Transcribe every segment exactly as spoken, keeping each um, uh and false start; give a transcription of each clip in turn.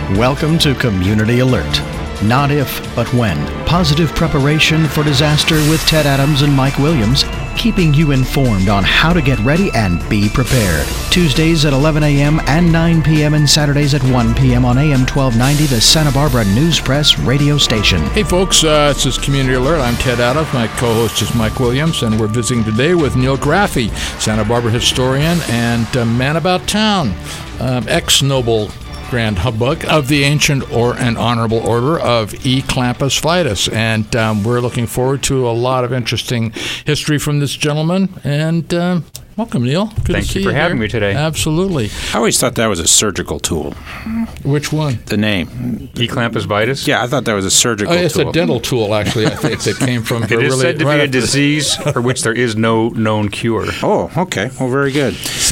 Welcome to Community Alert. Not if, but when. Positive preparation for disaster with Ted Adams and Mike Williams, keeping you informed on how to get ready and be prepared. Tuesdays at eleven a.m. and nine p.m. and Saturdays at one p.m. on A M twelve ninety, the Santa Barbara News Press radio station. Hey folks, uh, this is Community Alert. I'm Ted Adams. My co-host is Mike Williams, and we're visiting today with Neil Graffey, Santa Barbara historian and uh, man about town, um, ex-noble Grand Hubbub of the Ancient or and Honorable Order of Eclampus Vitus. And um, we're looking forward to a lot of interesting history from this gentleman. And um, welcome, Neil. Good Thank to see you for you having here. me today. Absolutely. I always thought that was a surgical tool. Which one? The name. Eclampus Vitus? Yeah, I thought that was a surgical oh, it's tool. It's a dental tool, actually, I think, that came from... It is really, said to right be a after- disease for which there is no known cure. Oh, okay. Well, very good.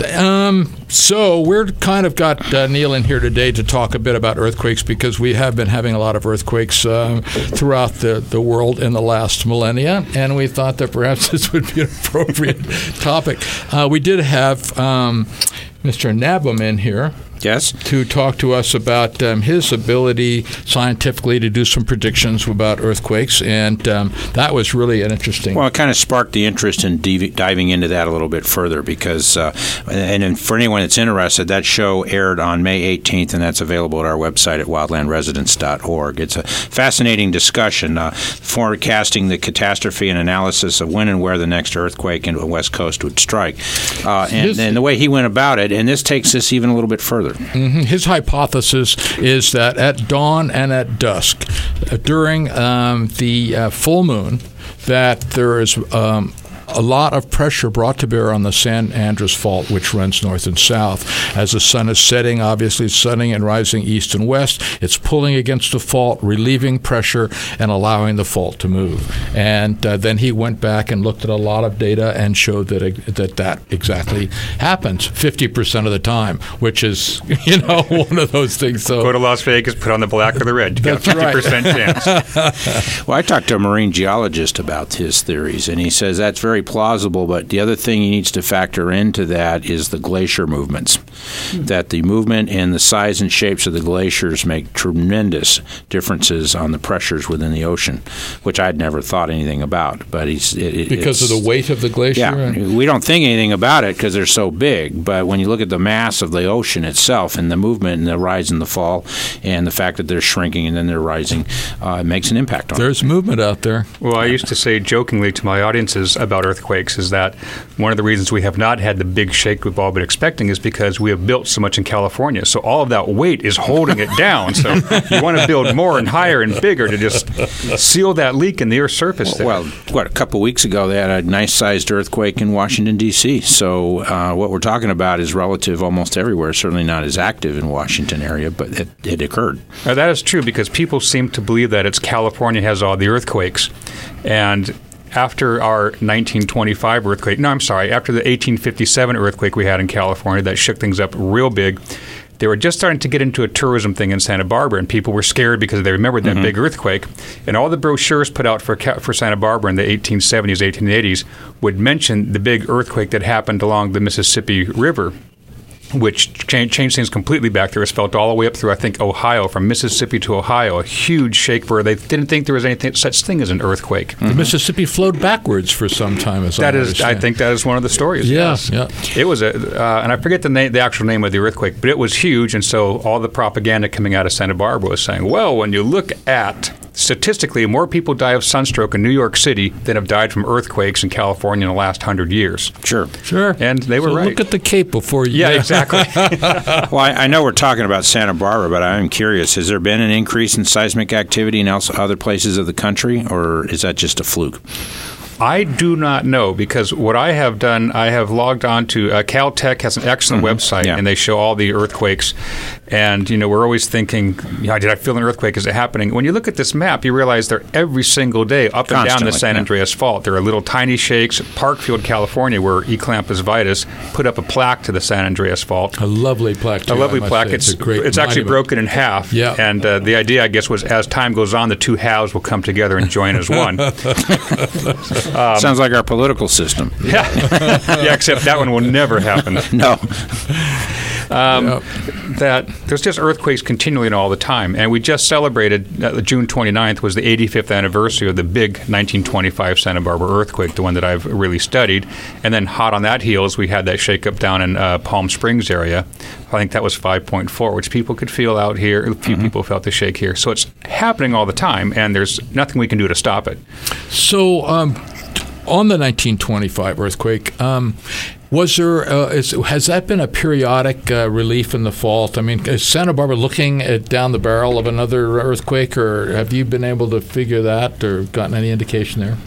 Um, so we're kind of got uh, Neil in here today to talk a bit about earthquakes, because we have been having a lot of earthquakes uh, throughout the, the world in the last millennia, and we thought that perhaps this would be an appropriate topic. Uh, we did have um, Mister Nabum in here. Yes. To talk to us about um, his ability scientifically to do some predictions about earthquakes, and um, that was really an interesting. Well, it kind of sparked the interest in div- diving into that a little bit further, because, uh, and, and for anyone that's interested, that show aired on May eighteenth, and that's available at our website at wildland residence dot org. It's a fascinating discussion, uh, forecasting the catastrophe and analysis of when and where the next earthquake in the West Coast would strike, uh, and, His, and the way he went about it, and this takes us even a little bit further. Mm-hmm. His hypothesis is that at dawn and at dusk, uh, during um, the uh, full moon, that there is um, a lot of pressure brought to bear on the San Andreas Fault, which runs north and south. As the sun is setting, obviously it's setting and rising east and west, it's pulling against the fault, relieving pressure, and allowing the fault to move. And uh, then he went back and looked at a lot of data and showed that it, that, that exactly happens fifty percent of the time, which is, you know, one of those things. So Go to Las Vegas, put on the black or the red. You got a fifty percent right. chance. Well, I talked to a marine geologist about his theories, and he says that's very plausible, but the other thing he needs to factor into that is the glacier movements, hmm. that the movement and the size and shapes of the glaciers make tremendous differences on the pressures within the ocean, which I'd never thought anything about. But he's it, Because it's, of the weight of the glacier? Yeah, and- we don't think anything about it because they're so big, but when you look at the mass of the ocean itself and the movement and the rise and the fall and the fact that they're shrinking and then they're rising, uh, it makes an impact on There's it. movement out there. Well, I used to say jokingly to my audiences about earthquakes is that one of the reasons we have not had the big shake we've all been expecting is because we have built so much in California. So all of that weight is holding it down. So you want to build more and higher and bigger to just seal that leak in the Earth's surface there. Well, what, a couple of weeks ago they had a nice-sized earthquake in Washington, D C So uh, what we're talking about is relative almost everywhere, certainly not as active in Washington area, but it, it occurred. Now, that is true because people seem to believe that it's California has all the earthquakes. And after our nineteen twenty-five earthquake, no, I'm sorry, after the eighteen fifty-seven earthquake we had in California that shook things up real big, they were just starting to get into a tourism thing in Santa Barbara, and people were scared because they remembered that mm-hmm. big earthquake. And all the brochures put out for for Santa Barbara in the eighteen seventies, eighteen eighties would mention the big earthquake that happened along the Mississippi River, which changed, changed things completely back there. It was felt all the way up through, I think, Ohio, from Mississippi to Ohio, a huge shake where they didn't think there was anything such thing as an earthquake. The mm-hmm. Mississippi flowed backwards for some time, as that I is, understand. I think that is one of the stories. Yeah, yes. yeah. It was, a, uh, and I forget the name, the actual name of the earthquake, but it was huge, and so all the propaganda coming out of Santa Barbara was saying, well, when you look at statistically, more people die of sunstroke in New York City than have died from earthquakes in California in the last hundred years. Sure. Sure. And they were so right. Look at the Cape before you... Yeah, exactly. Well, I, I know we're talking about Santa Barbara, but I'm curious, has there been an increase in seismic activity in else, other places of the country, or is that just a fluke? I do not know, because what I have done, I have logged on to uh, Caltech has an excellent mm-hmm. website, yeah. and they show all the earthquakes. And, you know, we're always thinking, you know, did I feel an earthquake? Is it happening? When you look at this map, you realize they're every single day up Constantly, and down the San yeah. Andreas Fault. There are little tiny shakes. Parkfield, California, where Eclampus Vitus put up a plaque to the San Andreas Fault. A lovely plaque, too, A lovely plaque. It's, It's, a great it's actually monument. broken in half. Yeah. And uh, the idea, I guess, was as time goes on, the two halves will come together and join as one. um, Sounds like our political system. Yeah. Yeah, except that one will never happen. No. Um, Yep. That there's just earthquakes continuing all the time. And we just celebrated, uh, June twenty-ninth was the eighty-fifth anniversary of the big nineteen twenty-five Santa Barbara earthquake, the one that I've really studied. And then hot on that heels, we had that shakeup down in uh, Palm Springs area. I think that was five point four, which people could feel out here. A few mm-hmm. people felt the shake here. So it's happening all the time, and there's nothing we can do to stop it. So um, on the nineteen twenty-five earthquake, um, was there uh, is, has that been a periodic uh, relief in the fault? I mean, is Santa Barbara looking at down the barrel of another earthquake, or have you been able to figure that or gotten any indication there?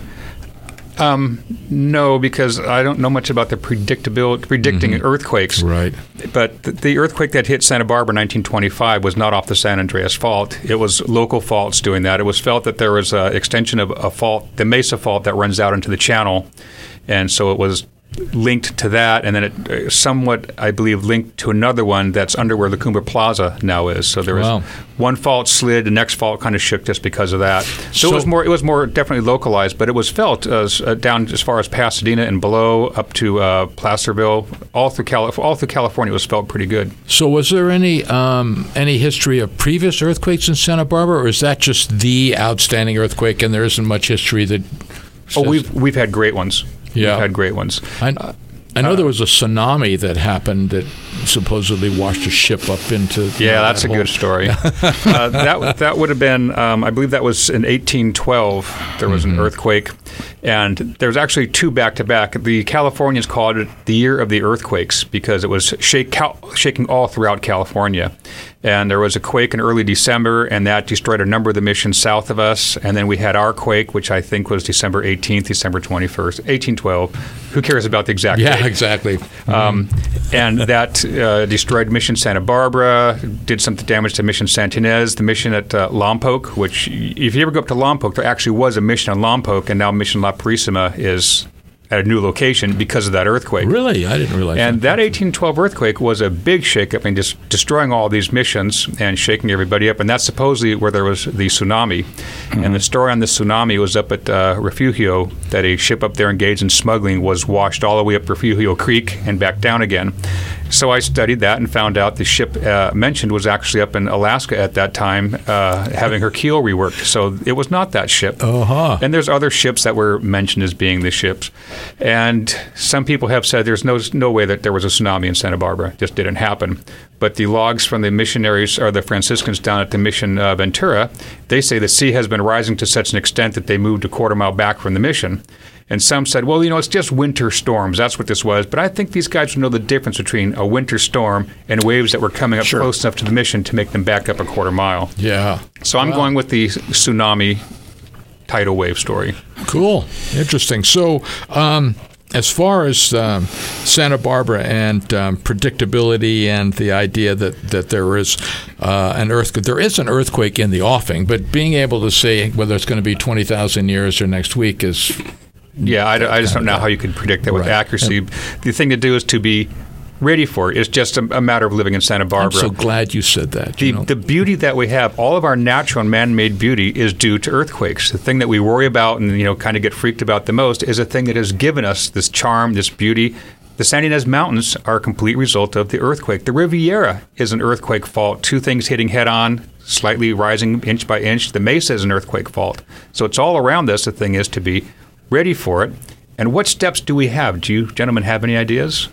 Um, no, because I don't know much about the predictability, predicting mm-hmm. earthquakes. Right. But the, the earthquake that hit Santa Barbara in nineteen twenty-five was not off the San Andreas Fault. It was local faults doing that. It was felt that there was an extension of a fault, the Mesa Fault, that runs out into the channel. And so it was linked to that, and then it uh, somewhat, I believe, linked to another one that's under where the Cumber Plaza now is. So there was wow. one fault slid, the next fault kind of shook just because of that. So, so it was more, it was more definitely localized, but it was felt as, uh, down as far as Pasadena and below, up to uh, Placerville, all through Cali- all through California. It was felt pretty good. So was there any um, any history of previous earthquakes in Santa Barbara, or is that just the outstanding earthquake, and there isn't much history that? Oh, we've we've had great ones. Yeah. We've had great ones. I, I know uh, there was a tsunami that happened that supposedly washed a ship up into. Yeah, know, that's that a hole. good story. uh, that that would have been, um, I believe that was in eighteen twelve. There was mm-hmm. an earthquake, and there was actually two back to back. The Californians called it the year of the earthquakes because it was shake, cal- shaking all throughout California. And there was a quake in early December, and that destroyed a number of the missions south of us. And then we had our quake, which I think was December eighteenth, December twenty-first, eighteen twelve. Who cares about the exact Yeah, date? exactly. Mm-hmm. Um, and that uh, destroyed Mission Santa Barbara, did some damage to Mission Santa Ynez, the mission at uh, Lompoc, which if you ever go up to Lompoc, there actually was a mission on Lompoc, and now Mission La Purísima is at a new location because of that earthquake. Really? I didn't realize and that. that eighteen twelve earthquake was a big shakeup and just destroying all these missions and shaking everybody up. And that's supposedly where there was the tsunami. Mm-hmm. And the story on the tsunami was up at uh, Refugio, that a ship up there engaged in smuggling was washed all the way up Refugio Creek and back down again. So I studied that and found out the ship uh, mentioned was actually up in Alaska at that time, uh, having her keel reworked. So it was not that ship. Uh-huh. And there's other ships that were mentioned as being the ships. And some people have said there's no no way that there was a tsunami in Santa Barbara. It just didn't happen. But the logs from the missionaries or the Franciscans down at the Mission uh, Ventura, they say the sea has been rising to such an extent that they moved a quarter mile back from the mission. And some said, well, you know, it's just winter storms. That's what this was. But I think these guys would know the difference between a winter storm and waves that were coming up sure. close enough to the mission to make them back up a quarter mile. Yeah. So I'm wow. going with the tsunami tidal wave story. Cool. Interesting. So um, as far as um, Santa Barbara and um, predictability and the idea that, that there is uh, an earthquake, there is an earthquake in the offing, but being able to say whether it's going to be twenty thousand years or next week is... Yeah, I, I just don't know how you could predict that with right. accuracy. Yep. The thing to do is to be ready for it. It's just a, a matter of living in Santa Barbara. I'm so glad you said that. The, you know? the beauty that we have, all of our natural and man-made beauty is due to earthquakes. The thing that we worry about and you know kind of get freaked about the most is a thing that has given us this charm, this beauty. The Santa Ynez Mountains are a complete result of the earthquake. The Riviera is an earthquake fault, two things hitting head-on, slightly rising inch by inch. The Mesa is an earthquake fault. So it's all around us. The thing is to be ready for it. And what steps do we have? Do you gentlemen have any ideas?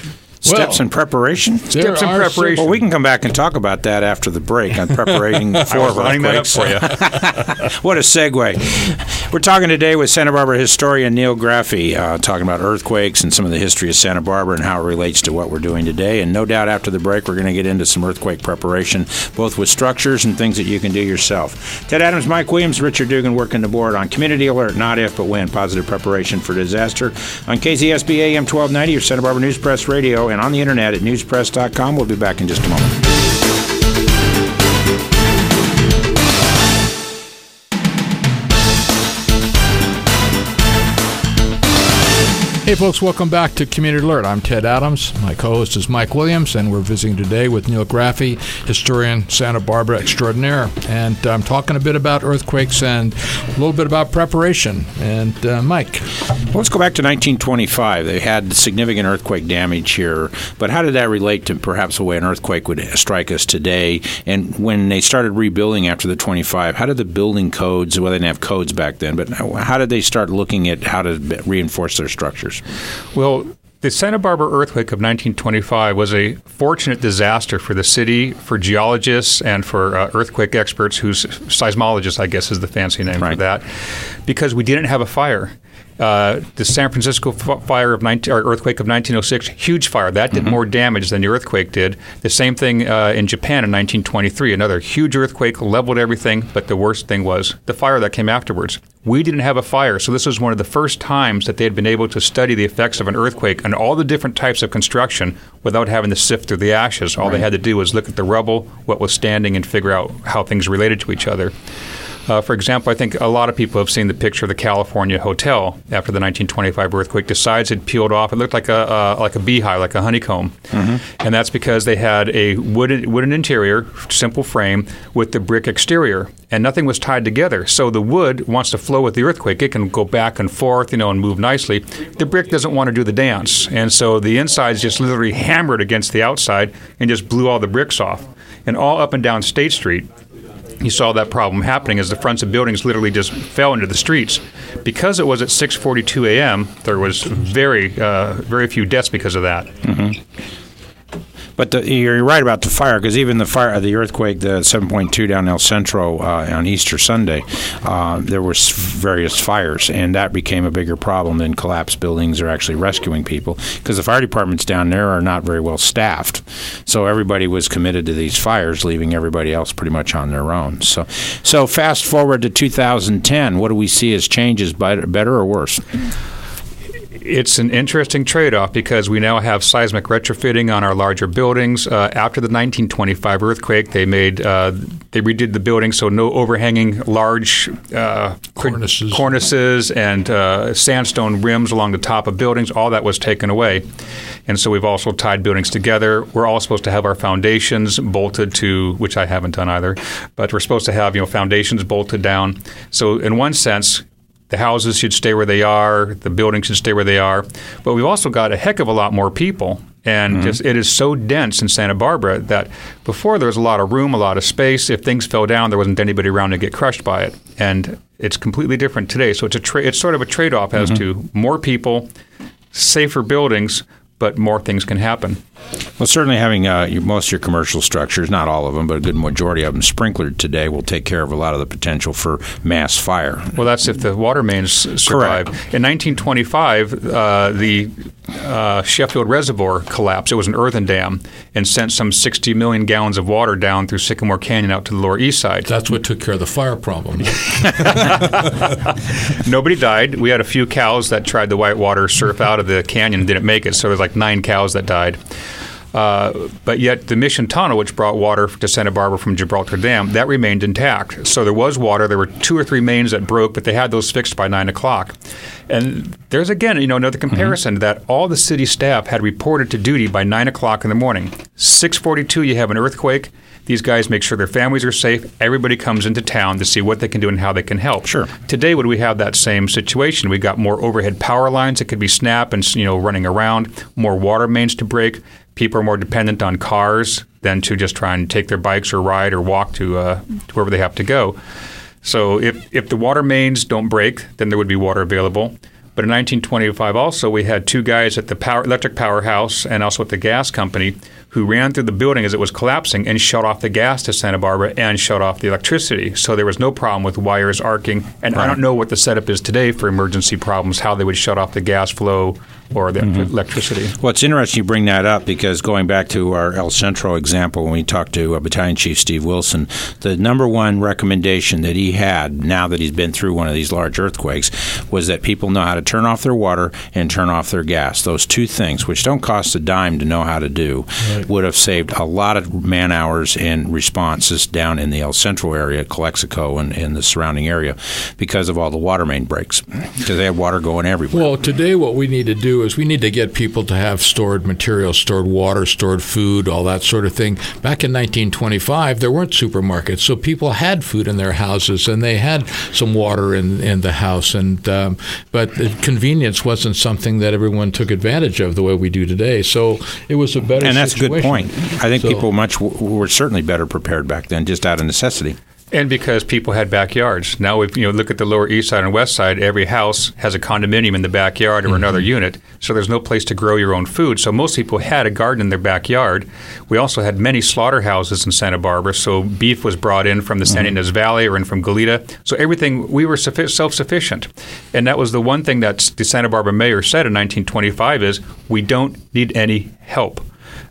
Steps well, in preparation? Steps in preparation. Well, we can come back and talk about that after the break on preparing for I was lining that up for you. What a segue. We're talking today with Santa Barbara historian Neil Graffey, uh, talking about earthquakes and some of the history of Santa Barbara and how it relates to what we're doing today. And no doubt after the break, we're going to get into some earthquake preparation, both with structures and things that you can do yourself. Ted Adams, Mike Williams, Richard Dugan working the board on Community Alert, not if, but when, positive preparation for disaster on K Z S B A M twelve ninety or Santa Barbara News Press Radio, and on the internet at news press dot com. We'll be back in just a moment. Hey folks, welcome back to Community Alert. I'm Ted Adams. My co-host is Mike Williams, and we're visiting today with Neil Graffi, historian, Santa Barbara extraordinaire. And I'm talking a bit about earthquakes and a little bit about preparation. And uh, Mike. Well, let's go back to nineteen twenty-five. They had significant earthquake damage here, but how did that relate to perhaps the way an earthquake would strike us today? And when they started rebuilding after the twenty-five, how did the building codes, well, they didn't have codes back then, but how did they start looking at how to reinforce their structures? Well, the Santa Barbara earthquake of nineteen twenty-five was a fortunate disaster for the city, for geologists, and for uh, earthquake experts, whose seismologists, I guess, is the fancy name right. for that, because we didn't have a fire. Uh, the San Francisco fire of nineteen, or earthquake of nineteen oh six, huge fire. That did mm-hmm. more damage than the earthquake did. The same thing uh, in Japan in nineteen twenty-three. Another huge earthquake, leveled everything, but the worst thing was the fire that came afterwards. We didn't have a fire, so this was one of the first times that they had been able to study the effects of an earthquake and all the different types of construction without having to sift through the ashes. All right. they had to do was look at the rubble, what was standing, and figure out how things related to each other. Uh, for example, I think a lot of people have seen the picture of the California Hotel after the nineteen twenty-five earthquake. The sides had peeled off. It looked like a uh, like a beehive, like a honeycomb. Mm-hmm. And that's because they had a wooden, wooden interior, simple frame, with the brick exterior. And nothing was tied together. So the wood wants to flow with the earthquake. It can go back and forth, you know, and move nicely. The brick doesn't want to do the dance. And so the insides just literally hammered against the outside and just blew all the bricks off. And all up and down State Street, you saw that problem happening as the fronts of buildings literally just fell into the streets. Because it was at six forty-two a.m., there was very, uh, very few deaths because of that. Mm-hmm. But the, you're right about the fire, because even the fire, the earthquake, the seven point two down El Centro uh, on Easter Sunday, uh, there were various fires, and that became a bigger problem than collapsed buildings or actually rescuing people, because the fire departments down there are not very well staffed. So everybody was committed to these fires, leaving everybody else pretty much on their own. So, so fast forward to two thousand ten, what do we see as changes, better or worse? It's an interesting trade-off because we now have seismic retrofitting on our larger buildings. Uh, after the nineteen twenty-five earthquake, they made uh, they redid the building so no overhanging large uh, cornices, cornices and uh, sandstone rims along the top of buildings. All that was taken away, and so we've also tied buildings together. We're all supposed to have our foundations bolted to, which I haven't done either, but we're supposed to have you know foundations bolted down. So in one sense, the houses should stay where they are. The buildings should stay where they are. But we've also got a heck of a lot more people. And mm-hmm. just it is so dense in Santa Barbara that before there was a lot of room, a lot of space. If things fell down, there wasn't anybody around to get crushed by it. And it's completely different today. So it's a tra- it's sort of a trade-off as mm-hmm. to more people, safer buildings, but more things can happen. Well, certainly having uh, your, most of your commercial structures, not all of them, but a good majority of them sprinklered today will take care of a lot of the potential for mass fire. Well, that's if the water mains survive. Correct. In nineteen twenty-five, uh, the uh, Sheffield Reservoir collapsed. It was an earthen dam and sent some sixty million gallons of water down through Sycamore Canyon out to the Lower East Side. That's what took care of the fire problem. Nobody died. We had a few cows that tried the whitewater surf out of the canyon and didn't make it, so there was like nine cows that died. Uh, but yet the Mission Tunnel, which brought water to Santa Barbara from Gibraltar Dam, that remained intact. So there was water. There were two or three mains that broke, but they had those fixed by nine o'clock. And there's, again, you know, another comparison mm-hmm. that all the city staff had reported to duty by nine o'clock in the morning. six forty-two, you have an earthquake. These guys make sure their families are safe. Everybody comes into town to see what they can do and how they can help. Sure. Today, would we have that same situation? We got more overhead power lines that could be snapped and, you know, running around, more water mains to break. People are more dependent on cars than to just try and take their bikes or ride or walk to, uh, to wherever they have to go. So if, if the water mains don't break, then there would be water available. But in nineteen twenty-five also, we had two guys at the power, electric powerhouse and also at the gas company who ran through the building as it was collapsing and shut off the gas to Santa Barbara and shut off the electricity. So there was no problem with wires arcing. And right. I don't know what the setup is today for emergency problems, how they would shut off the gas flow or the mm-hmm. electricity. Well, it's interesting you bring that up because going back to our El Centro example, when we talked to uh, Battalion Chief Steve Wilson, the number one recommendation that he had now that he's been through one of these large earthquakes was that people know how to turn off their water and turn off their gas. Those two things, which don't cost a dime to know how to do, right. would have saved a lot of man hours and responses down in the El Centro area, Calexico, and, and the surrounding area because of all the water main breaks, because they have water going everywhere. Well, today what we need to do is we need to get people to have stored materials, stored water, stored food, all that sort of thing. Back in nineteen twenty-five, there weren't supermarkets, so people had food in their houses, and they had some water in, in the house. And um, but convenience wasn't something that everyone took advantage of the way we do today. So it was a better And that's situation. a good point. I think so, people much were certainly better prepared back then, just out of necessity. And because people had backyards. Now, if you know, look at the Lower East Side and West Side, every house has a condominium in the backyard or mm-hmm. another unit, so there's no place to grow your own food. So most people had a garden in their backyard. We also had many slaughterhouses in Santa Barbara, so beef was brought in from the mm-hmm. San Ynez Valley or in from Goleta. So everything, we were self-sufficient. And that was the one thing that the Santa Barbara mayor said in nineteen twenty-five is, we don't need any help.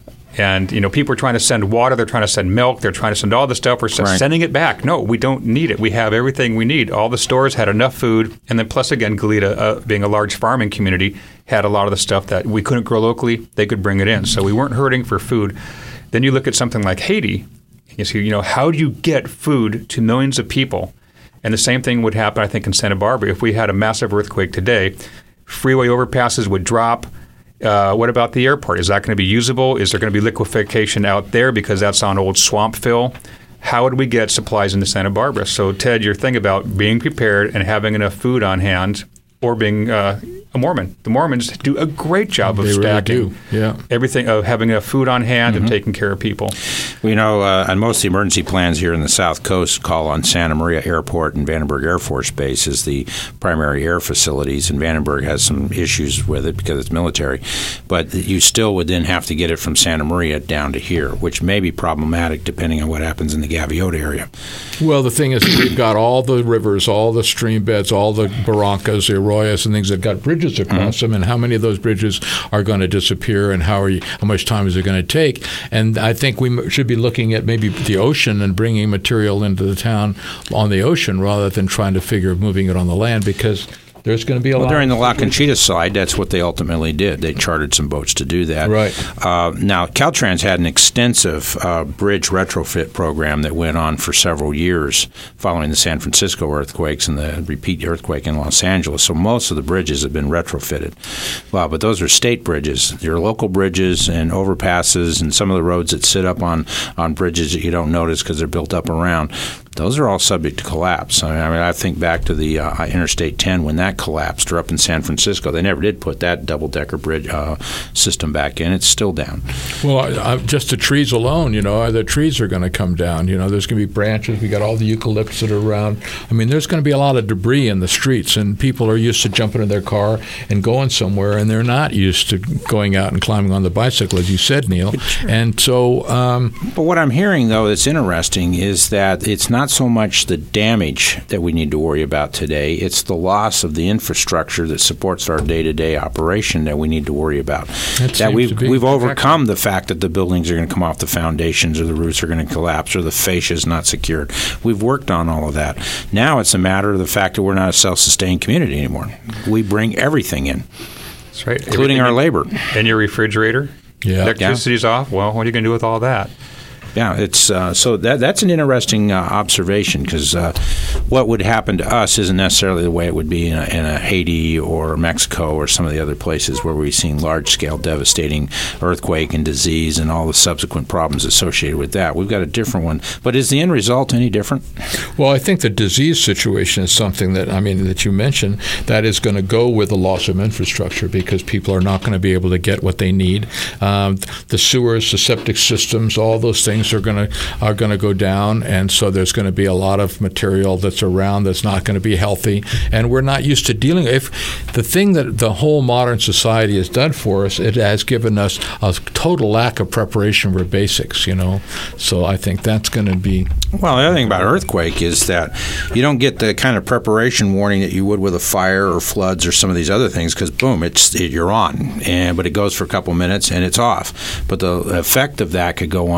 And, you know, people are trying to send water, they're trying to send milk, they're trying to send all this stuff. We're right. sending it back. No, we don't need it. We have everything we need. All the stores had enough food. And then plus, again, Goleta, uh, being a large farming community, had a lot of the stuff that we couldn't grow locally. They could bring it in. So we weren't hurting for food. Then you look at something like Haiti. You see, you know, how do you get food to millions of people? And the same thing would happen, I think, in Santa Barbara. If we had a massive earthquake today, freeway overpasses would drop. Uh, what about the airport? Is that going to be usable? Is there going to be liquefaction out there because that's on old swamp fill? How would we get supplies into Santa Barbara? So, Ted, your thing about being prepared and having enough food on hand, or being uh, a Mormon. The Mormons do a great job of they stacking really do. Yeah. everything, of having enough food on hand mm-hmm. and taking care of people. Well, you know, uh, and most of the emergency plans here in the South Coast call on Santa Maria Airport and Vandenberg Air Force Base as the primary air facilities, and Vandenberg has some issues with it because it's military. But you still would then have to get it from Santa Maria down to here, which may be problematic depending on what happens in the Gaviota area. Well, the thing is, we've got all the rivers, all the stream beds, all the barrancas, the arroyos, and things that got bridges across mm-hmm. them, and how many of those bridges are going to disappear, and how are you, how much time is it going to take? And I think we should be looking at maybe the ocean and bringing material into the town on the ocean rather than trying to figure of moving it on the land, because there's going to be a well, lot. During the La Conchita slide, that's what they ultimately did. They chartered some boats to do that. Right. Uh, now, Caltrans had an extensive uh, bridge retrofit program that went on for several years following the San Francisco earthquakes and the repeat earthquake in Los Angeles. So most of the bridges have been retrofitted. Well, but those are state bridges. Your local bridges and overpasses and some of the roads that sit up on, on bridges that you don't notice because they're built up around, those are all subject to collapse. I mean, I, mean, I think back to the uh, Interstate ten when that collapsed, or up in San Francisco. They never did put that double-decker bridge uh, system back in. It's still down. Well, I, I, just the trees alone, you know, the trees are going to come down. You know, there's going to be branches. We got all the eucalypts that are around. I mean, there's going to be a lot of debris in the streets, and people are used to jumping in their car and going somewhere, and they're not used to going out and climbing on the bicycle, as you said, Neil. And so... Um, but what I'm hearing, though, that's interesting is that it's not so much the damage that we need to worry about today. It's the loss of the infrastructure that supports our day-to-day operation that we need to worry about. That, that we've we've overcome exactly. the fact that the buildings are going to come off the foundations, or the roofs are going to collapse, or the fascia is not secured. We've worked on all of that. Now it's a matter of the fact that we're not a self-sustained community anymore. We bring everything in. That's right. Including everything our in, labor. And your refrigerator. Yeah. Electricity's yeah. off. Well, what are you going to do with all that? Yeah, it's uh, so that that's an interesting uh, observation, because uh, what would happen to us isn't necessarily the way it would be in a, in a Haiti or Mexico or some of the other places where we've seen large-scale devastating earthquake and disease and all the subsequent problems associated with that. We've got a different one. But is the end result any different? Well, I think the disease situation is something that, I mean, that you mentioned, that is going to go with the loss of infrastructure, because people are not going to be able to get what they need. Um, the sewers, the septic systems, all those things are going to are going to go down, and so there's going to be a lot of material that's around that's not going to be healthy, and we're not used to dealing. If the thing that the whole modern society has done for us, it has given us a total lack of preparation for basics, you know. So I think that's going to be. Well, the other thing about earthquake is that you don't get the kind of preparation warning that you would with a fire or floods or some of these other things, because boom, it's it, you're on, and but it goes for a couple minutes and it's off. But the effect of that could go on for months.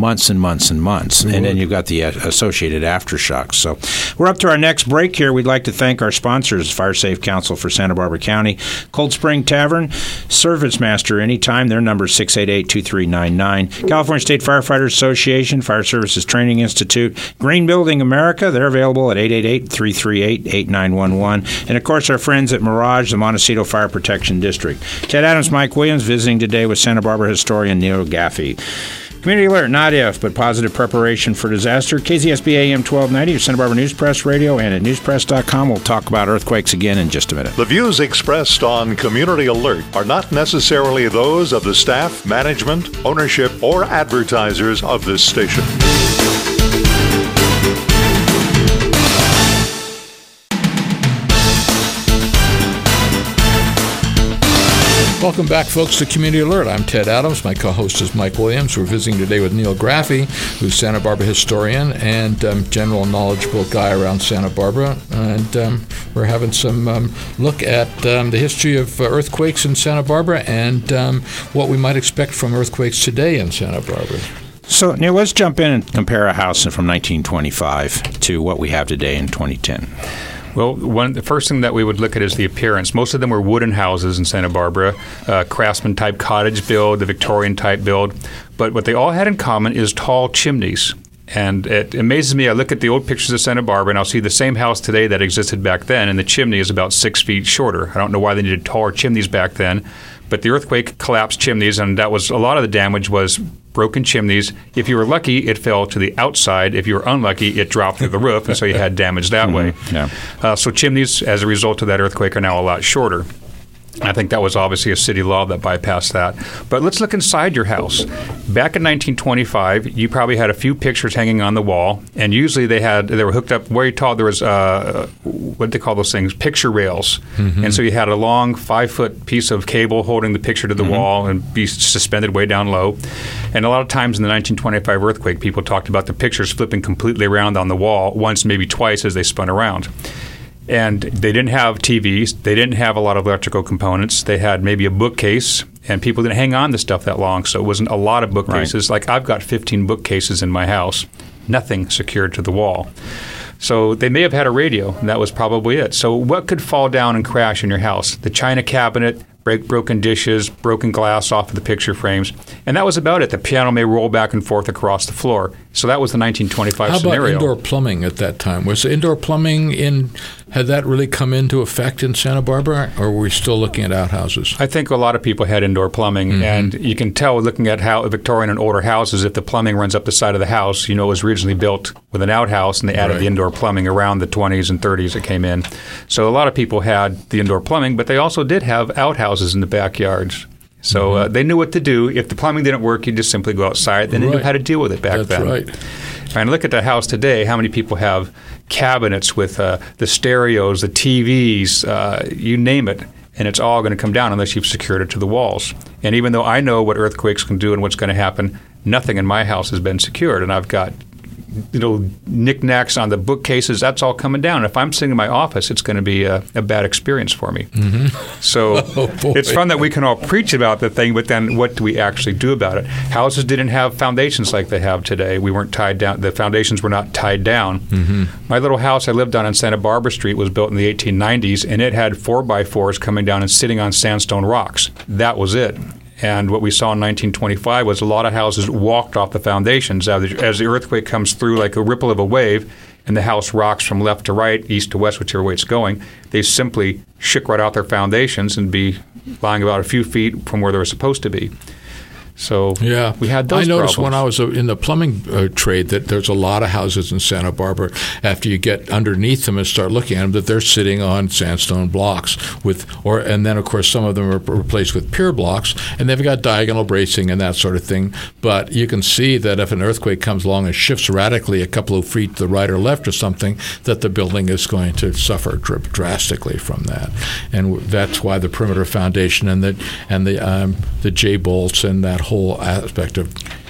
months and months and months. It and would. then you've got the associated aftershocks. So we're up to our next break here. We'd like to thank our sponsors, Fire Safe Council for Santa Barbara County, Cold Spring Tavern, Service Master Anytime. Their number is six eight eight, two three nine nine. California State Firefighters Association, Fire Services Training Institute, Green Building America. They're available at eight eight eight, three three eight, eight nine one one. And, of course, our friends at Mirage, the Montecito Fire Protection District. Ted Adams, Mike Williams, visiting today with Santa Barbara historian Neil Gaffey. Community alert, not if, but positive preparation for disaster. K Z S B A M twelve ninety, your Santa Barbara News Press Radio, and at news press dot com. We'll talk about earthquakes again in just a minute. The views expressed on Community Alert are not necessarily those of the staff, management, ownership, or advertisers of this station. Welcome back, folks, to Community Alert. I'm Ted Adams. My co-host is Mike Williams. We're visiting today with Neil Gaffey, who's Santa Barbara historian and um, general knowledgeable guy around Santa Barbara. And um, we're having some um, look at um, the history of uh, earthquakes in Santa Barbara and um, what we might expect from earthquakes today in Santa Barbara. So, Neil, let's jump in and compare a house from nineteen twenty-five to what we have today in twenty ten. Well, one the first thing that we would look at is the appearance. Most of them were wooden houses in Santa Barbara, uh, craftsman-type cottage build, the Victorian-type build. But what they all had in common is tall chimneys. And it amazes me. I look at the old pictures of Santa Barbara, and I'll see the same house today that existed back then, and the chimney is about six feet shorter. I don't know why they needed taller chimneys back then. But the earthquake collapsed chimneys, and that was a lot of the damage was broken chimneys. If you were lucky, it fell to the outside. If you were unlucky, it dropped through the roof, and so you had damage that mm-hmm. way. Yeah. Uh, so chimneys, as a result of that earthquake, are now a lot shorter. I think that was obviously a city law that bypassed that. But let's look inside your house. Back in nineteen twenty-five, you probably had a few pictures hanging on the wall, and usually they had they were hooked up very tall. There was uh, what do they call those things? Picture rails, mm-hmm. and so you had a long five foot piece of cable holding the picture to the mm-hmm. wall and be suspended way down low. And a lot of times in the nineteen twenty-five earthquake, people talked about the pictures flipping completely around on the wall once, maybe twice, as they spun around. And they didn't have T Vs. They didn't have a lot of electrical components. They had maybe a bookcase, and people didn't hang on to stuff that long, so it wasn't a lot of bookcases. Right. Like I've got fifteen bookcases in my house, nothing secured to the wall. So they may have had a radio, and that was probably it. So what could fall down and crash in your house? The china cabinet, break broken dishes, broken glass off of the picture frames, and that was about it. The piano may roll back and forth across the floor. So that was the nineteen twenty-five How scenario. How about indoor plumbing at that time? Was the indoor plumbing in had that really come into effect in Santa Barbara, or were we still looking at outhouses? I think a lot of people had indoor plumbing, mm-hmm. and you can tell looking at how Victorian and older houses, if the plumbing runs up the side of the house, you know it was originally built with an outhouse, and they added right. the indoor plumbing around the twenties and thirties it came in. So a lot of people had the indoor plumbing, but they also did have outhouses in the backyards. So mm-hmm. uh, they knew what to do. If the plumbing didn't work, you just simply go outside. They right. knew how to deal with it back That's then. That's right. And look at the house today. How many people have cabinets with uh, the stereos, the T Vs, uh, you name it, and it's all going to come down unless you've secured it to the walls. And even though I know what earthquakes can do and what's going to happen, nothing in my house has been secured, and I've got you know, knickknacks on the bookcases, that's all coming down. If I'm sitting in my office, it's going to be a, a bad experience for me. Mm-hmm. So oh, it's fun that we can all preach about the thing, but then what do we actually do about it? Houses didn't have foundations like they have today. We weren't tied down. The foundations were not tied down. Mm-hmm. My little house I lived on in Santa Barbara Street was built in the eighteen nineties, and it had four by fours coming down and sitting on sandstone rocks. That was it. And what we saw in nineteen twenty-five was a lot of houses walked off the foundations. As the earthquake comes through like a ripple of a wave and the house rocks from left to right, east to west, whichever way it's going, they simply shook right out their foundations and be lying about a few feet from where they were supposed to be. So yeah. we had those I noticed problems. when I was in the plumbing uh, trade that there's a lot of houses in Santa Barbara, after you get underneath them and start looking at them, that they're sitting on sandstone blocks with, or and then of course some of them are replaced with pier blocks, and they've got diagonal bracing and that sort of thing. But you can see that if an earthquake comes along and shifts radically a couple of feet to the right or left or something, that the building is going to suffer dr- drastically from that. And that's why the perimeter foundation and the and the um, the J bolts and that whole aspect of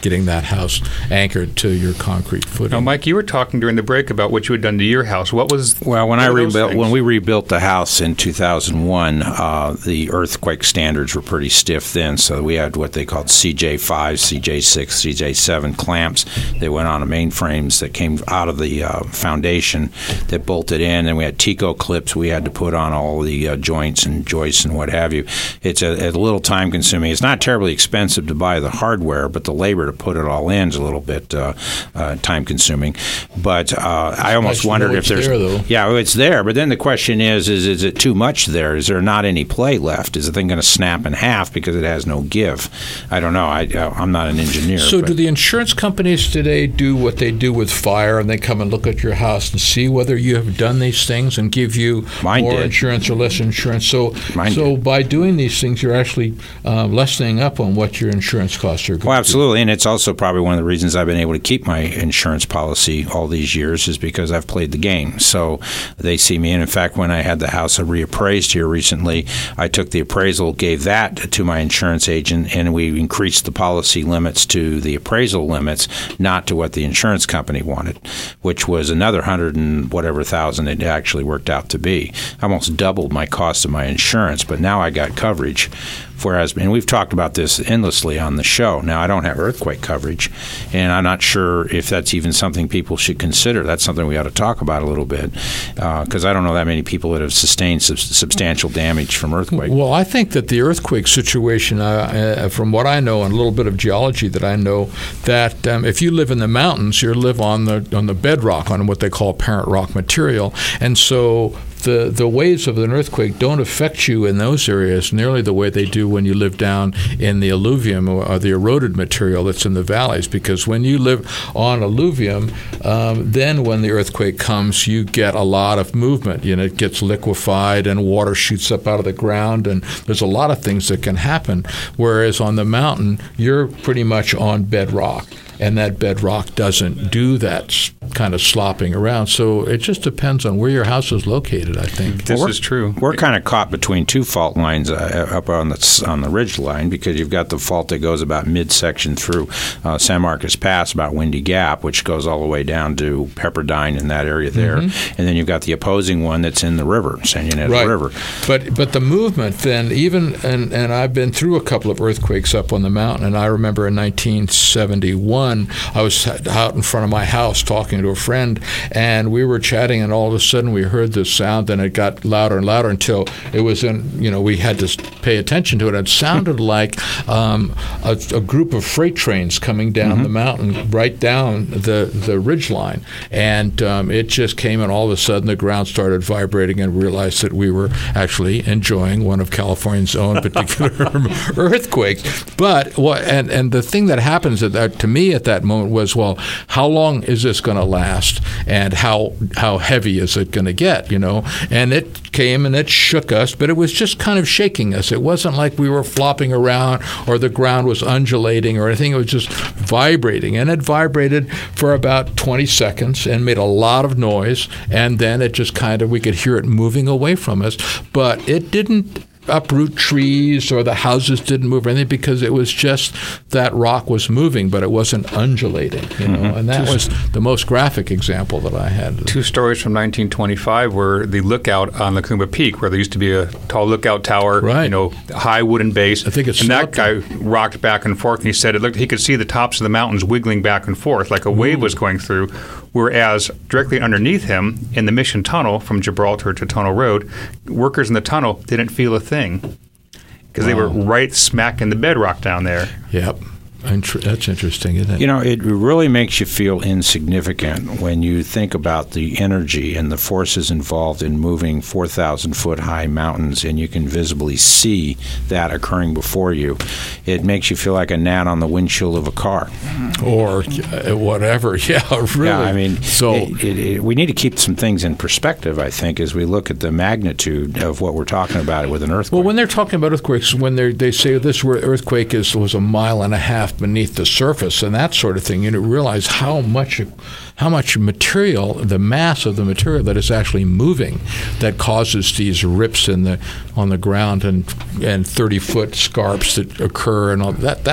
getting that house anchored to your concrete footing. Now, Mike, you were talking during the break about what you had done to your house. What was well when I rebuilt things? when we rebuilt the house in two thousand one, uh, the earthquake standards were pretty stiff then, so we had what they called C J five, C J six, C J seven clamps. They went on the main frames that came out of the uh, foundation that bolted in, and we had Tico clips we had to put on all the uh, joints and joists and what have you. It's a, a little time consuming. It's not terribly expensive to buy the hardware, but the labor to put it all in is a little bit uh, uh, time consuming. But uh, I almost nice wondered if there's there, though. yeah, well, it's there. But then the question is, is is it too much there? Is there not any play left? Is the thing going to snap in half because it has no give? I don't know. I I'm not an engineer. So but. do the insurance companies today do what they do with fire, and they come and look at your house and see whether you have done these things and give you Mine more did. insurance or less insurance? So, Mine so did. by doing these things, you're actually um, lessening up on what your insurance costs are going Well, to absolutely, and it's also probably one of the reasons I've been able to keep my insurance policy all these years is because I've played the game. So they see me, and in fact, when I had the house reappraised here recently, I took the appraisal, gave that to my insurance agent, and we increased the policy limits to the appraisal limits, not to what the insurance company wanted, which was another hundred and whatever thousand it actually worked out to be. I almost doubled my cost of my insurance, but now I got coverage. Whereas, and we've talked about this endlessly on the show. Now, I don't have earthquake coverage, and I'm not sure if that's even something people should consider. That's something we ought to talk about a little bit, because uh, I don't know that many people that have sustained sub- substantial damage from earthquake. Well, I think that the earthquake situation, uh, uh, from what I know and a little bit of geology that I know, that um, if you live in the mountains, you live on the on the bedrock, on what they call parent rock material, and so the the waves of an earthquake don't affect you in those areas nearly the way they do when you live down in the alluvium or, or the eroded material that's in the valleys. Because when you live on alluvium, um, then when the earthquake comes, you get a lot of movement. You know, it gets liquefied and water shoots up out of the ground, and there's a lot of things that can happen. Whereas on the mountain, you're pretty much on bedrock. And that bedrock doesn't do that kind of slopping around. So it just depends on where your house is located, I think. This Well, is true. We're kind of caught between two fault lines uh, up on the on the ridge line, because you've got the fault that goes about midsection through uh, San Marcos Pass, about Windy Gap, which goes all the way down to Pepperdine in that area there. Mm-hmm. And then you've got the opposing one that's in the river, San Ynez Right. River. But but the movement then, even, and, and I've been through a couple of earthquakes up on the mountain, and I remember in nineteen seventy-one, I was out in front of my house talking to a friend, and we were chatting, and all of a sudden we heard this sound, and it got louder and louder until it was in, you know, we had to pay attention to it. It sounded like um, a, a group of freight trains coming down mm-hmm. the mountain, right down the, the ridge line. And um, it just came, and all of a sudden the ground started vibrating, and realized that we were actually enjoying one of California's own particular earthquakes. But what, and, and the thing that happens at that, to me at that moment was, well, how long is this going to last, and how how heavy is it going to get, you know? And it came and it shook us, but it was just kind of shaking us. It wasn't like we were flopping around or the ground was undulating or anything. It was just vibrating, and it vibrated for about twenty seconds and made a lot of noise, and then it just kind of, we could hear it moving away from us, but it didn't uproot trees, or the houses didn't move or anything, because it was just that rock was moving, but it wasn't undulating, you know. Mm-hmm. And that was the most graphic example that I had. Two stories from nineteen twenty-five were the lookout on Lacumba Peak, where there used to be a tall lookout tower, right. you know, high wooden base. I think it's and that guy rocked back and forth, and he said it looked he could see the tops of the mountains wiggling back and forth like a wave Ooh. was going through. Whereas directly underneath him, in the Mission Tunnel from Gibraltar to Tunnel Road, workers in the tunnel didn't feel a thing, because wow. they were right smack in the bedrock down there. Yep. That's interesting, isn't it? You know, it really makes you feel insignificant when you think about the energy and the forces involved in moving four thousand foot high mountains, and you can visibly see that occurring before you. It makes you feel like a gnat on the windshield of a car. Or uh, whatever. Yeah, really. Yeah, I mean, so it, it, it, we need to keep some things in perspective, I think, as we look at the magnitude of what we're talking about with an earthquake. Well, when they're talking about earthquakes, when they they say this earthquake is was a mile and a half beneath the surface and that sort of thing, you know, realize how much how much material, the mass of the material that is actually moving, that causes these rips in the on the ground and and thirty foot scarps that occur and all that that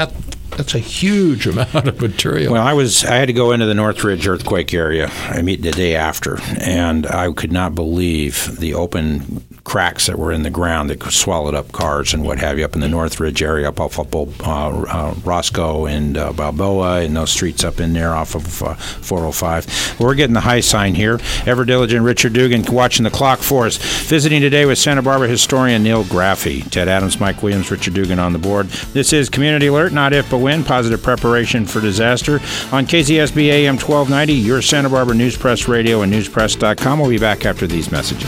that's a huge amount of material. Well, I was I had to go into the Northridge earthquake area. I meet the day after, and I could not believe the open cracks that were in the ground that swallowed up cars and what have you up in the Northridge area, up off of uh, uh, Roscoe and uh, Balboa and those streets up in there off of uh, four oh five. Well, we're getting the high sign here. Ever diligent Richard Dugan watching the clock for us. Visiting today with Santa Barbara historian Neil Graffey. Ted Adams, Mike Williams, Richard Dugan on the board. This is Community Alert, not if but when, positive preparation for disaster. On K Z S B A M twelve ninety, your Santa Barbara News Press Radio and newspress dot com. We'll be back after these messages.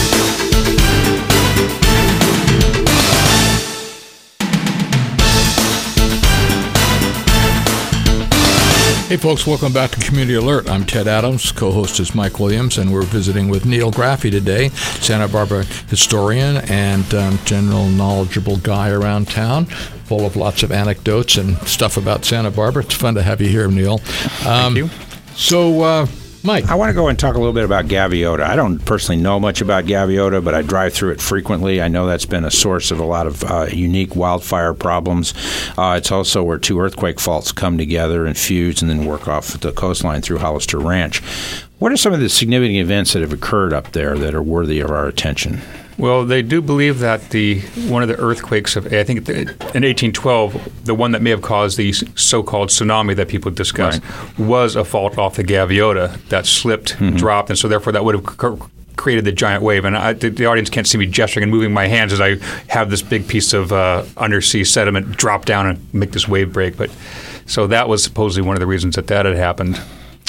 Hey folks, welcome back to Community Alert. I'm Ted Adams, co-host is Mike Williams, and we're visiting with Neil Graffey today, Santa Barbara historian and um, general knowledgeable guy around town, full of lots of anecdotes and stuff about Santa Barbara. It's fun to have you here, Neil. Um, Thank you. So, uh, Mike. I want to go and talk a little bit about Gaviota. I don't personally know much about Gaviota, but I drive through it frequently. I know that's been a source of a lot of uh, unique wildfire problems. Uh, it's also where two earthquake faults come together and fuse and then work off the coastline through Hollister Ranch. What are some of the significant events that have occurred up there that are worthy of our attention? Well, they do believe that the one of the earthquakes of, I think in eighteen twelve, the one that may have caused the so-called tsunami that people discuss, right, was a fault off the Gaviota that slipped, mm-hmm. dropped, and so therefore that would have created the giant wave. And I, the, the audience can't see me gesturing and moving my hands as I have this big piece of uh, undersea sediment drop down and make this wave break. But so that was supposedly one of the reasons that that had happened.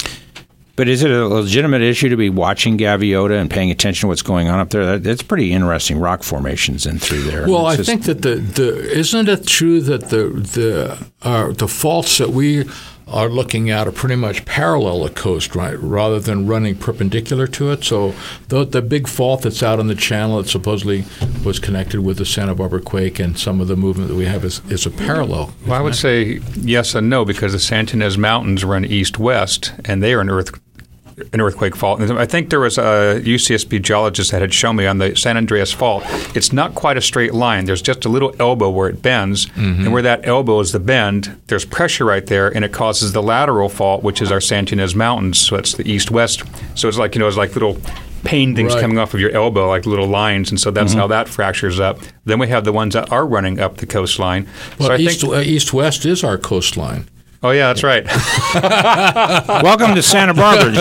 But is it a legitimate issue to be watching Gaviota and paying attention to what's going on up there? That's pretty interesting rock formations in through there. Well, it's I just, think that the, the isn't it true that the the uh, the faults that we are looking at are pretty much parallel to coast, right, rather than running perpendicular to it. So the, the big fault that's out on the channel that supposedly was connected with the Santa Barbara quake and some of the movement that we have is, is a parallel. Well, I would it? say yes and no, because the Santa Ynez Mountains run east-west, and they are an earth an earthquake fault. And I think there was a U C S B geologist that had shown me on the San Andreas Fault, it's not quite a straight line. There's just a little elbow where it bends, mm-hmm. and where that elbow is the bend, there's pressure right there, and it causes the lateral fault, which is our Santa Ynez Mountains, so it's the east-west. So it's like, you know, it's like little pain things right. coming off of your elbow, like little lines, and so that's mm-hmm. how that fractures up. Then we have the ones that are running up the coastline. Well, so I east, think, uh, east-west is our coastline. Oh, yeah, that's right. Welcome to Santa Barbara.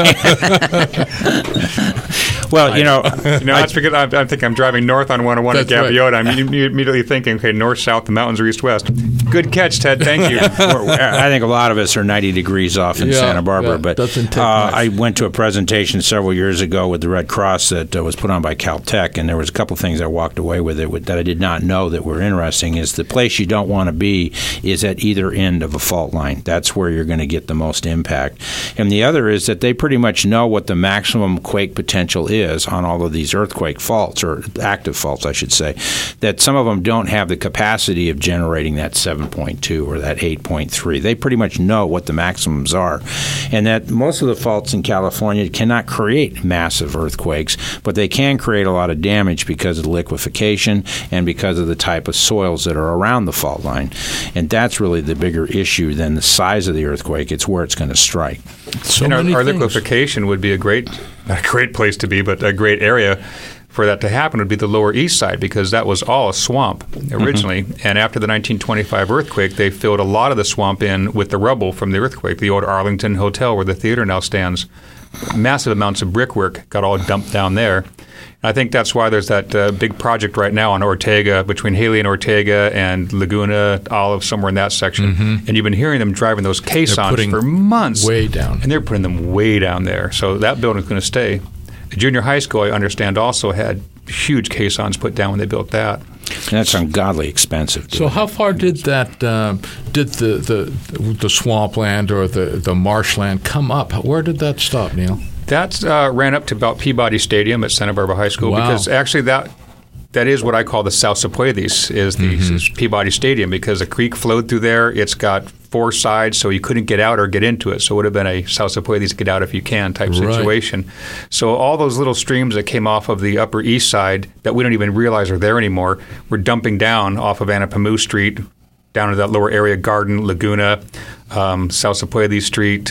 Well, you know, you know, that's because I, I think I'm driving north on one oh one at Gaviota. Right. I'm immediately thinking, okay, north, south, the mountains are east-west. Good catch, Ted. Thank you. I think a lot of us are ninety degrees off in yeah, Santa Barbara, yeah, but uh, I went to a presentation several years ago with the Red Cross that uh, was put on by Caltech, and there was a couple things I walked away with it with, that I did not know that were interesting. Is the place you don't want to be is at either end of a fault line. That's where you're going to get the most impact. And the other is that they pretty much know what the maximum quake potential is on all of these earthquake faults, or active faults, I should say, that some of them don't have the capacity of generating that seven point two or that eight point three. They pretty much know what the maximums are. And that most of the faults in California cannot create massive earthquakes, but they can create a lot of damage because of the liquefaction and because of the type of soils that are around the fault line. And that's really the bigger issue than the size of the earthquake. It's where it's going to strike. So and our, many our things. liquefaction would be a great, not a great place to be, but a great area for that to happen would be the Lower East Side, because that was all a swamp originally. Mm-hmm. And after the nineteen twenty-five earthquake, they filled a lot of the swamp in with the rubble from the earthquake. The old Arlington Hotel where the theater now stands, massive amounts of brickwork got all dumped down there. I think that's why there's that uh, big project right now on Ortega, between Haley and Ortega and Laguna, Olive, somewhere in that section. Mm-hmm. And you've been hearing them driving those caissons for months. Way down. And they're putting them way down there. So that building's going to stay. The junior high school, I understand, also had huge caissons put down when they built that. And that's ungodly expensive. So how far did that um, did the, the the swampland or the, the marshland come up? Where did that stop, Neil? That uh, ran up to about Peabody Stadium at Santa Barbara High School. Wow. Because actually that that is what I call the Salsipuedes, is the mm-hmm. is Peabody Stadium, because a creek flowed through there. It's got four sides, so you couldn't get out or get into it. So it would have been a Salsipuedes get out if you can type right. situation. So all those little streams that came off of the Upper East Side that we don't even realize are there anymore were dumping down off of Anapamu Street down to that lower area, Garden, Laguna, um, South Sepuele Street,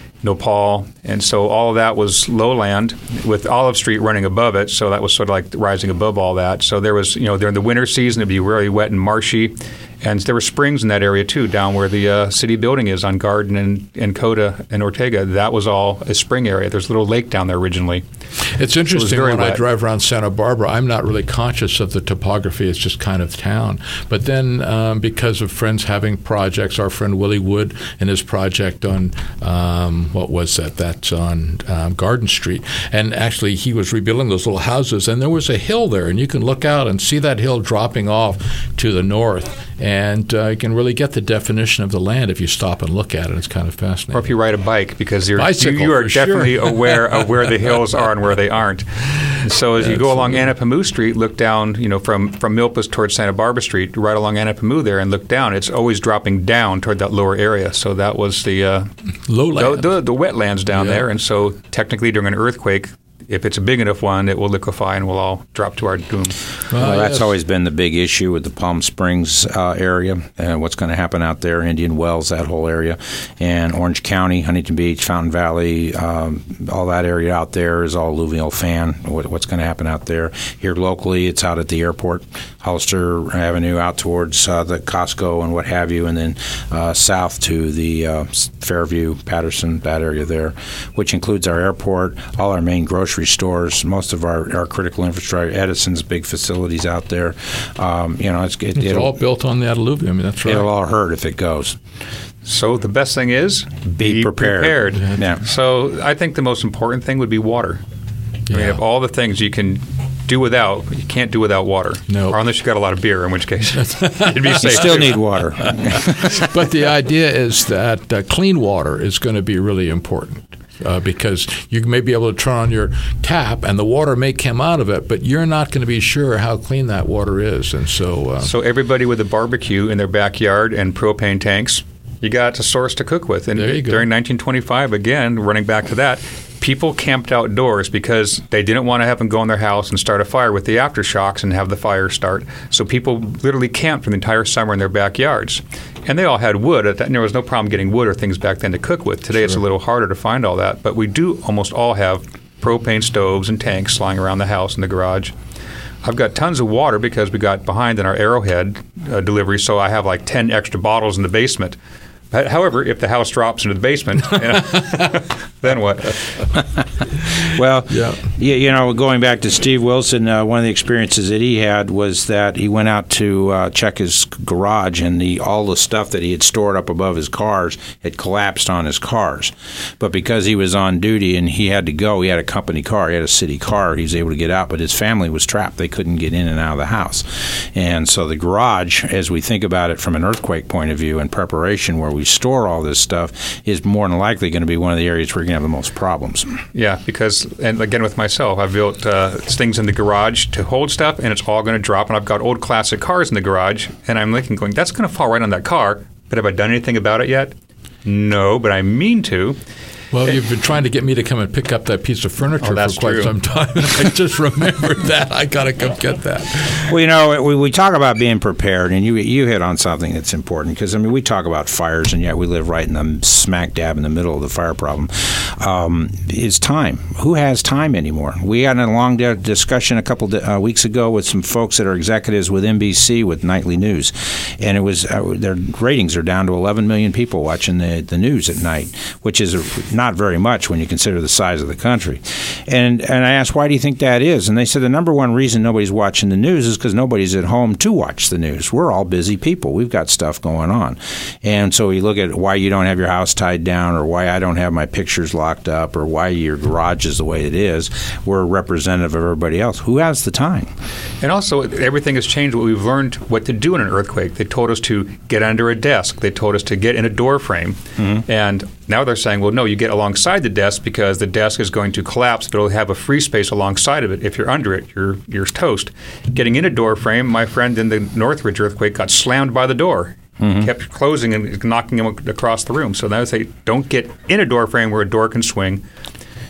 Nopal, and so all of that was lowland with Olive Street running above it, so that was sort of like rising above all that. So there was, you know, during the winter season, it'd be really wet and marshy, and there were springs in that area too, down where the uh, city building is on Garden and, and Coda and Ortega. That was all a spring area. There's a little lake down there originally. It's interesting, so it when wet. I drive around Santa Barbara, I'm not really conscious of the topography. It's just kind of town. But then um, because of friends having projects, our friend Willie Wood and his project on, um, what was that? That's on um, Garden Street. And actually he was rebuilding those little houses, and there was a hill there, and you can look out and see that hill dropping off to the north. And uh, you can really get the definition of the land if you stop and look at it. It's kind of fascinating. Or if you ride a bike, because you're, Bicycle, you, you are for sure. definitely aware of where the hills are and where they aren't. And so as you go along Anapamu Street, look down, you know, from, from Milpas towards Santa Barbara Street, right along Anapamu there, and look down. It's always dropping down toward that lower area. So that was the uh, lowland, the, the, the wetlands down Yeah. there. And so technically during an earthquake, if it's a big enough one, it will liquefy and we'll all drop to our doom. Well, Well, that's yes. always been the big issue with the Palm Springs uh, area and what's going to happen out there, Indian Wells, that whole area, and Orange County, Huntington Beach, Fountain Valley, um, all that area out there is all alluvial fan. What, what's going to happen out there? Here locally, it's out at the airport, Hollister Avenue, out towards uh, the Costco and what have you, and then uh, south to the uh, Fairview, Patterson, that area there, which includes our airport, all our main grocery stores, most of our, our critical infrastructure, Edison's big facilities out there. Um, you know, it's, it, It's it'll, all built on that alluvium. That's right. it'll all hurt if it goes. So the best thing is Be prepared. Yeah. So I think the most important thing would be water. I mean, Yeah. of all the things you can do without, you can't do without water. No. Or unless you got a lot of beer, in which case you'd be You safe. still too. need water. But the idea is that uh, clean water is going to be really important. Uh, because you may be able to turn on your tap and the water may come out of it, but you're not going to be sure how clean that water is. And so, uh, So everybody with a barbecue in their backyard and propane tanks, you got a source to cook with. And There you go. during nineteen twenty-five, again, running back to that, people camped outdoors because they didn't want to have them go in their house and start a fire with the aftershocks and have the fire start. So people literally camped for the entire summer in their backyards. And they all had wood. And there was no problem getting wood or things back then to cook with. Today it's a little harder to find all that. But we do almost all have propane stoves and tanks lying around the house in the garage. I've got tons of water because we got behind in our Arrowhead uh, delivery, so I have like ten extra bottles in the basement. But, however, if the house drops into the basement, you know, then what? Well, Yeah. you, you know, going back to Steve Wilson, uh, one of the experiences that he had was that he went out to uh, check his garage, and the all the stuff that he had stored up above his cars had collapsed on his cars. But because he was on duty and he had to go, he had a company car, he had a city car, he was able to get out, but his family was trapped. They couldn't get in and out of the house. And so the garage, as we think about it from an earthquake point of view and preparation, where we store all this stuff, is more than likely going to be one of the areas where you're going to have the most problems. Yeah, because, and again with myself, I've built uh, things in the garage to hold stuff, and it's all going to drop. And I've got old classic cars in the garage, and I'm looking, going, that's going to fall right on that car. But have I done anything about it yet? No, but I mean to. well, you've been trying to get me to come and pick up that piece of furniture Oh, that's for quite true. some time. I just remembered that. I got to come get that. Well, you know, we, we talk about being prepared, and you you hit on something that's important because, I mean, we talk about fires, and yet we live right in the smack dab in the middle of the fire problem. Um, is time. Who has time anymore? We had a long di- discussion a couple di- uh, weeks ago with some folks that are executives with N B C with nightly news, and it was uh, their ratings are down to eleven million people watching the, the news at night, which is a, not very much when you consider the size of the country. And and I asked, why do you think that is? And they said the number one reason nobody's watching the news is because nobody's at home to watch the news. We're all busy people. We've got stuff going on. And so you look at why you don't have your house tied down, or why I don't have my pictures locked up, or why your garage is the way it is. We're representative of everybody else. Who has the time? And also, everything has changed. We've learned what to do in an earthquake. They told us to get under a desk. They told us to get in a door frame. Mm-hmm. And now they're saying, well, no, you get alongside the desk because the desk is going to collapse, but it'll have a free space alongside of it. If you're under it, you're, you're toast. Getting in a door frame, my friend in the Northridge earthquake got slammed by the door. Mm-hmm. Kept closing and knocking him across the room. So now they say, don't get in a door frame where a door can swing.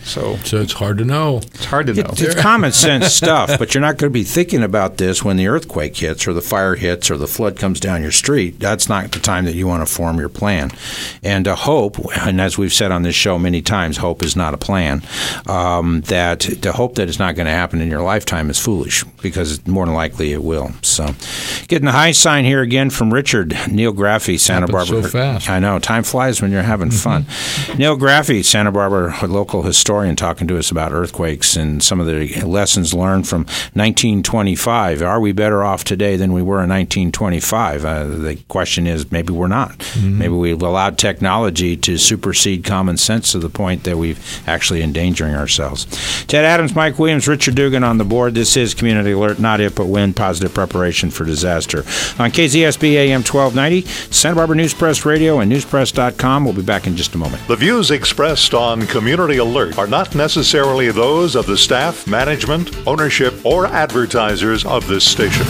So, so it's hard to know. It's hard to know. It's, it's common sense stuff, but you're not going to be thinking about this when the earthquake hits or the fire hits or the flood comes down your street. That's not the time that you want to form your plan. And uh, hope, and as we've said on this show many times, hope is not a plan. Um, that to hope that it's not going to happen in your lifetime is foolish, because more than likely it will. So, getting the high sign here again from Richard. Neil Graffey, Santa Happens Barbara. so fast. I know. Time flies when you're having fun. Mm-hmm. Neil Graffey, Santa Barbara local historian, talking to us about earthquakes and some of the lessons learned from nineteen twenty-five. Are we better off today than we were in nineteen twenty-five? Uh, the question is, maybe we're not. Mm-hmm. Maybe we've allowed technology to supersede common sense to the point that we've actually endangering ourselves. Ted Adams, Mike Williams, Richard Dugan on the board. This is Community Alert, not if but when, positive preparation for disaster. On K Z S B A M twelve ninety, Santa Barbara News Press Radio and newspress dot com. We'll be back in just a moment. The views expressed on Community Alert are not necessarily those of the staff, management, ownership, or advertisers of this station.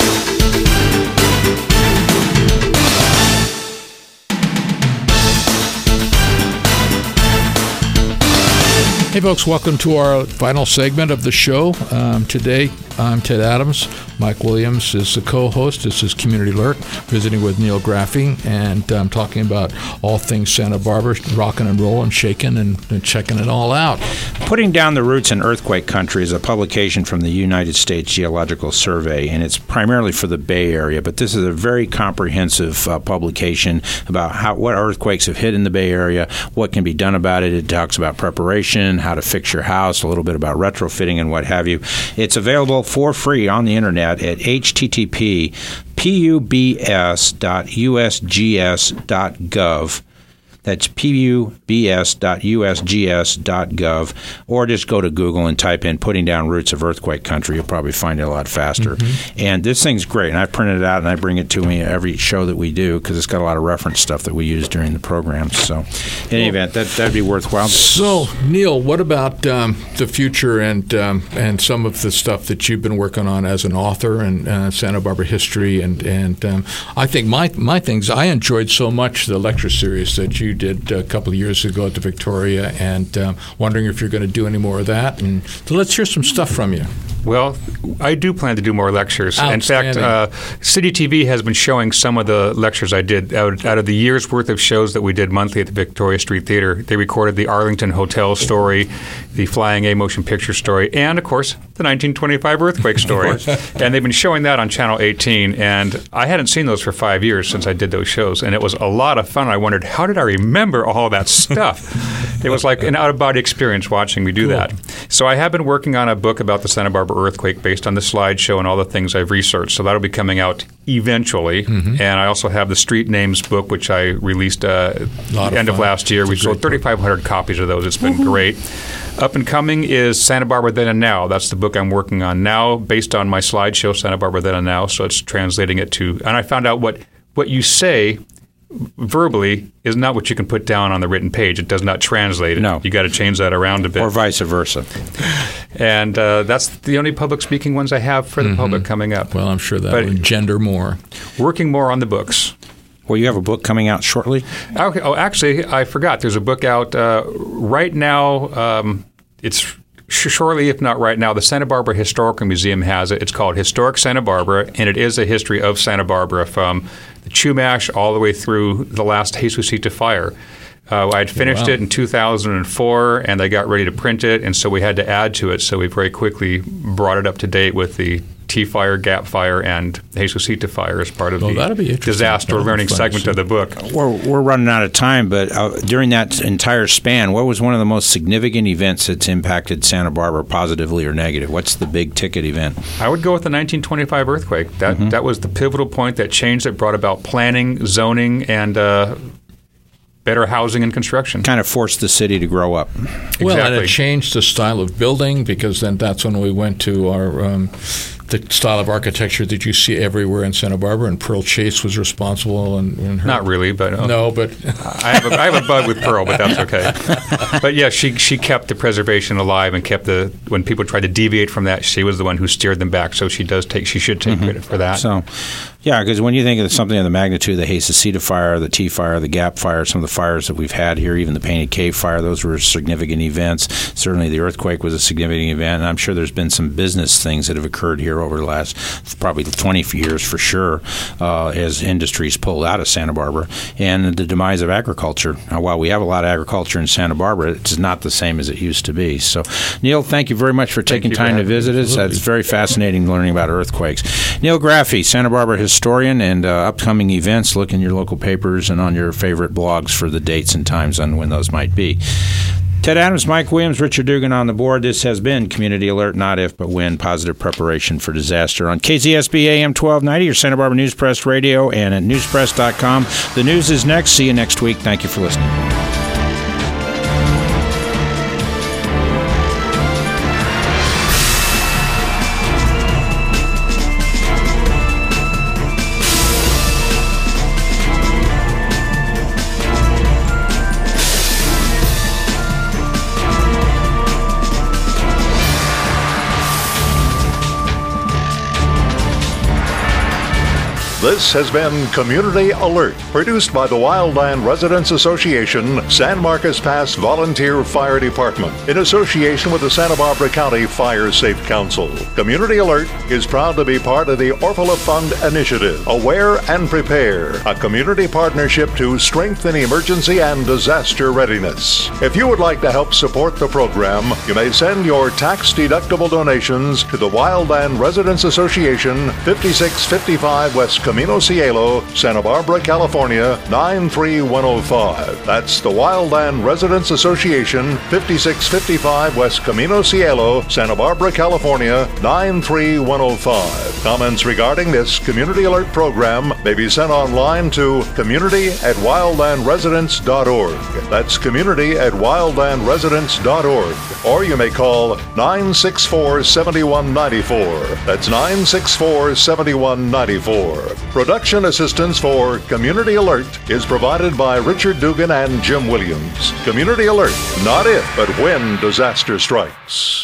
Hey, folks, welcome to our final segment of the show. Um, today, I'm Ted Adams. Mike Williams is the co-host. This is Community Alert, visiting with Neil Graffey, and I'm um, talking about all things Santa Barbara, rocking and rolling, shaking, and, and checking it all out. Putting Down the Roots in Earthquake Country is a publication from the United States Geological Survey, and it's primarily for the Bay Area, but this is a very comprehensive uh, publication about how what earthquakes have hit in the Bay Area, what can be done about it. It talks about preparation, how to fix your house, a little bit about retrofitting and what have you. It's available for free on the internet at H T T P pubs dot U S G S dot gov. That's pubs dot U S G S dot gov, or just go to Google and type in Putting Down Roots of Earthquake Country. You'll probably find it a lot faster. Mm-hmm. And this thing's great, and I printed it out, and I bring it to me every show that we do because it's got a lot of reference stuff that we use during the program. So in any event, that, that'd be worthwhile. So, Neil, what about um, the future and um, and some of the stuff that you've been working on as an author and uh, Santa Barbara history? And, and um, I think my, my things, I enjoyed so much the lecture series that you did a couple of years ago at the Victoria, and um, wondering if you're going to do any more of that. And so let's hear some stuff from you. Well, I do plan to do more lectures. In fact, uh, City T V has been showing some of the lectures I did out, out of the year's worth of shows that we did monthly at the Victoria Street Theater. They recorded the Arlington Hotel story, the Flying A motion picture story, and, of course, the nineteen twenty-five earthquake story. And they've been showing that on Channel eighteen. And I hadn't seen those for five years since I did those shows. And it was a lot of fun. I wondered, how did I remember all that stuff? It was like an out-of-body experience watching me do cool. that. So I have been working on a book about the Santa Barbara earthquake based on the slideshow and all the things I've researched. So that'll be coming out eventually. Mm-hmm. And I also have the Street Names book, which I released uh, at the end fun. of last year. We sold thirty-five hundred copies of those. It's been Woo-hoo. great. Up and coming is Santa Barbara Then and Now. That's the book I'm working on now based on my slideshow, Santa Barbara Then and Now. So it's translating it to – and I found out what, what you say – verbally is not what you can put down on the written page. It does not translate it. No. You got to change that around a bit. Or vice versa. And uh, that's the only public speaking ones I have for the mm-hmm. public coming up. Well, I'm sure that but will engender more. Working more on the books. Well, you have a book coming out shortly? Okay. Oh, actually, I forgot. There's a book out uh, right now. Um, it's shortly, if not right now, the Santa Barbara Historical Museum has it. It's called Historic Santa Barbara, and it is a history of Santa Barbara from the Chumash all the way through the last Jesucita fire. Uh, I had finished wow. it in two thousand four, and they got ready to print it, and so we had to add to it. So we very quickly brought it up to date with the T-Fire, Gap Fire, and Jesucita Fire as part of well, the disaster that'll learning segment of the book. We're, we're running out of time, but uh, during that entire span, what was one of the most significant events that's impacted Santa Barbara positively or negative? What's the big ticket event? I would go with the nineteen twenty-five earthquake. That mm-hmm. that was the pivotal point that changed it, brought about planning, zoning, and uh, better housing and construction. Kind of forced the city to grow up. Well, exactly. and it changed the style of building, because then that's when we went to our um, the style of architecture that you see everywhere in Santa Barbara, and Pearl Chase was responsible. And, and her, Not really, but uh, no, but I have a, I have a bug with Pearl, but that's okay. But yeah, she she kept the preservation alive and kept the when people tried to deviate from that, she was the one who steered them back. So she does take she should take mm-hmm. credit for that. So. Yeah, because when you think of something of the magnitude of the Hasacita fire, the T fire, the Gap fire, some of the fires that we've had here, even the Painted Cave fire, those were significant events. Certainly the earthquake was a significant event, and I'm sure there's been some business things that have occurred here over the last probably twenty years for sure uh, as industries pulled out of Santa Barbara, and the demise of agriculture. Now, while we have a lot of agriculture in Santa Barbara, it's not the same as it used to be. So, Neil, thank you very much for taking time to visit us. It's very fascinating learning about earthquakes. Neil Graffey, Santa Barbara historian, and uh, upcoming events. Look in your local papers and on your favorite blogs for the dates and times on when those might be. Ted Adams, Mike Williams, Richard Dugan on the board. This has been Community Alert, Not If, But When, Positive Preparation for Disaster on K Z S B A M twelve ninety, your Santa Barbara News Press Radio, and at newspress dot com. The news is next. See you next week. Thank you for listening. This has been Community Alert, produced by the Wildland Residents Association, San Marcos Pass Volunteer Fire Department, in association with the Santa Barbara County Fire Safe Council. Community Alert is proud to be part of the Orphala Fund initiative, Aware and Prepare, a community partnership to strengthen emergency and disaster readiness. If you would like to help support the program, you may send your tax-deductible donations to the Wildland Residents Association, fifty-six fifty-five West Camino Cielo, Santa Barbara, California, nine three one oh five. That's the Wildland Residents Association, fifty-six fifty-five West Camino Cielo, Santa Barbara, California, nine three one oh five. Comments regarding this Community Alert program may be sent online to community at wildland residents dot org. That's community at wildland residents dot org. Or you may call nine six four, seven one nine four. That's nine six four, seven one nine four. Production assistance for Community Alert is provided by Richard Dugan and Jim Williams. Community Alert, not if, but when disaster strikes.